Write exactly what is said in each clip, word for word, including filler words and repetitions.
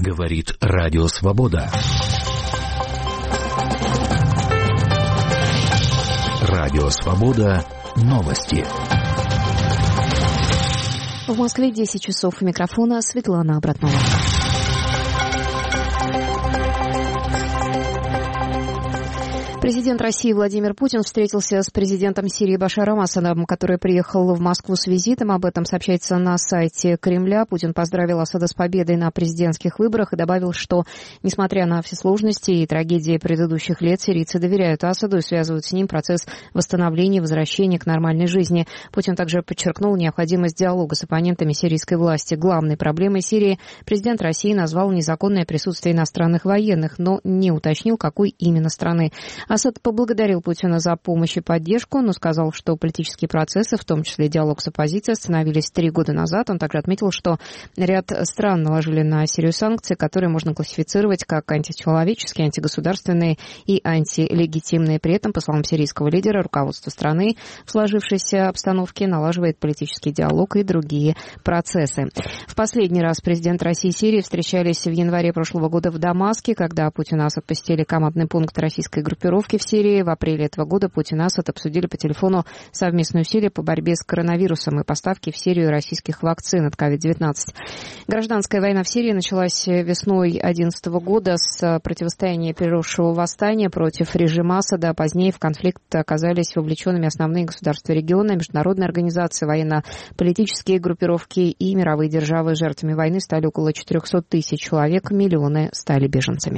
Говорит Радио Свобода. Радио Свобода. Новости. В Москве десять часов. У микрофона Светлана Обратнова. Президент России Владимир Путин встретился с президентом Сирии Башаром Асадом, который приехал в Москву с визитом. Об этом сообщается на сайте Кремля. Путин поздравил Асада с победой на президентских выборах и добавил, что, несмотря на все сложности и трагедии предыдущих лет, сирийцы доверяют Асаду и связывают с ним процесс восстановления и возвращения к нормальной жизни. Путин также подчеркнул необходимость диалога с оппонентами сирийской власти. Главной проблемой Сирии президент России назвал незаконное присутствие иностранных военных, но не уточнил, какой именно страны. Асад поблагодарил Путина за помощь и поддержку, но сказал, что политические процессы, в том числе диалог с оппозицией, остановились три года назад. Он также отметил, что ряд стран наложили на Сирию санкции, которые можно классифицировать как античеловеческие, антигосударственные и антилегитимные. При этом, по словам сирийского лидера, руководство страны в сложившейся обстановке налаживает политический диалог и другие процессы. В последний раз президент России и Сирии встречались в январе прошлого года в Дамаске, когда Путин и Асад посетили командный пункт российской группировки в Сирии. В апреле этого года Путин и Асад обсудили по телефону совместные усилия по борьбе с коронавирусом и поставки в Сирию российских вакцин от ковид девятнадцать. Гражданская война в Сирии началась весной две тысячи одиннадцатого года с противостояния переросшего восстания против режима Асада. Позднее в конфликт оказались вовлеченными основные государства региона, международные организации, военно-политические группировки и мировые державы. Жертвами войны стали около четырехсот тысяч человек, миллионы стали беженцами.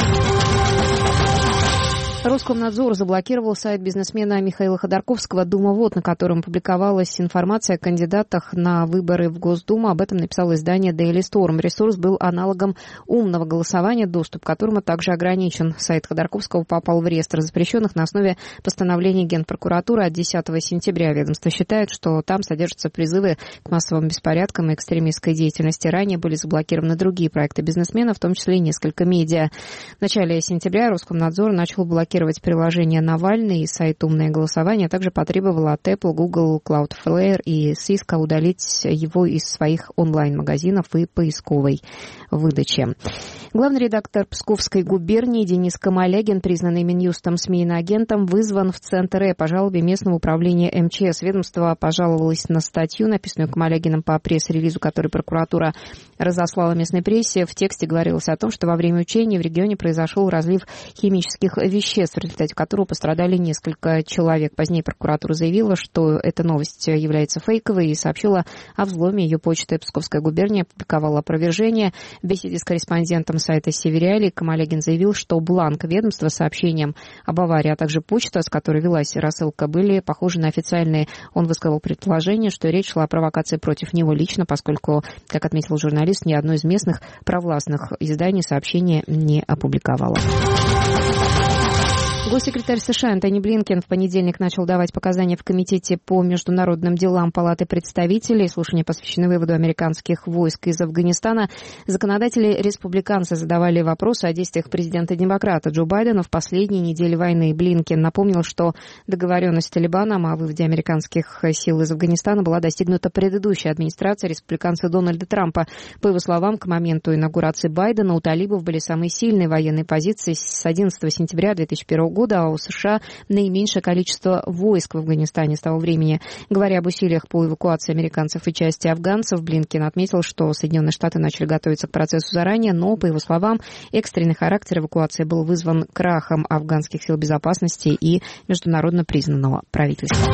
Роскомнадзор заблокировал сайт бизнесмена Михаила Ходорковского «Дума-Вот», на котором публиковалась информация о кандидатах на выборы в Госдуму. Об этом написало издание Daily Storm. Ресурс был аналогом умного голосования, доступ к которому также ограничен. Сайт Ходорковского попал в реестр запрещенных на основе постановления Генпрокуратуры от десятого сентября. Ведомство считает, что там содержатся призывы к массовым беспорядкам и экстремистской деятельности. Ранее были заблокированы другие проекты бизнесмена, в том числе и несколько медиа. В начале сентября Роскомнадзор начал блокировать приложение «Навальный» и сайт «Умное голосование», а также потребовал от Apple, Google, Cloudflare и Cisco удалить его из своих онлайн-магазинов и поисковой выдачи. Главный редактор Псковской губернии Денис Камалягин, признанный Минюстом СМИ иноагентом, вызван в Центр Э по жалобе местного управления эм че эс. Ведомство пожаловалось на статью, написанную Камалягиным по пресс-релизу, который прокуратура разослала местной прессе. В тексте говорилось о том, что во время учений в регионе произошел разлив химических веществ, в результате которого пострадали несколько человек. Позднее прокуратура заявила, что эта новость является фейковой и сообщила о взломе. Ее почты Псковская губерния опубликовала опровержение. В беседе с корреспондентом сайта «Севериалии» Камалягин заявил, что бланк ведомства с сообщением об аварии, а также почта, с которой велась рассылка, были похожи на официальные. Он высказал предположение, что речь шла о провокации против него лично, поскольку, как отметил журналист, ни одно из местных провластных изданий сообщения не опубликовало. Госсекретарь США Антони Блинкен в понедельник начал давать показания в Комитете по международным делам Палаты представителей. Слушания посвящены выводу американских войск из Афганистана. Законодатели республиканцы задавали вопросы о действиях президента-демократа Джо Байдена в последние недели войны. Блинкен напомнил, что договоренность с Талибаном о выводе американских сил из Афганистана была достигнута предыдущей администрацией республиканца Дональда Трампа. По его словам, к моменту инаугурации Байдена у талибов были самые сильные военные позиции с одиннадцатого сентября две тысячи первого года, а у США наименьшее количество войск в Афганистане с того времени. Говоря об усилиях по эвакуации американцев и части афганцев, Блинкен отметил, что Соединенные Штаты начали готовиться к процессу заранее, но, по его словам, экстренный характер эвакуации был вызван крахом афганских сил безопасности и международно признанного правительства.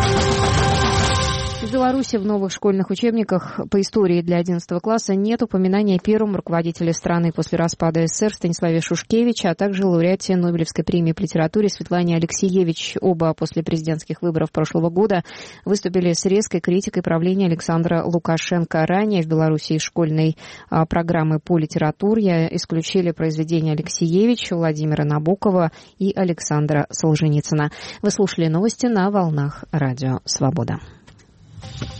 В Беларуси в новых школьных учебниках по истории для одиннадцатого класса нет упоминания о первом руководителе страны после распада СССР Станиславе Шушкевиче, а также лауреате Нобелевской премии по литературе Светлане Алексиевич. Оба после президентских выборов прошлого года выступили с резкой критикой правления Александра Лукашенко. Ранее в Беларуси из школьной а, программы по литературе исключили произведения Алексиевича, Владимира Набокова и Александра Солженицына. Вы слушали новости на волнах Радио Свобода.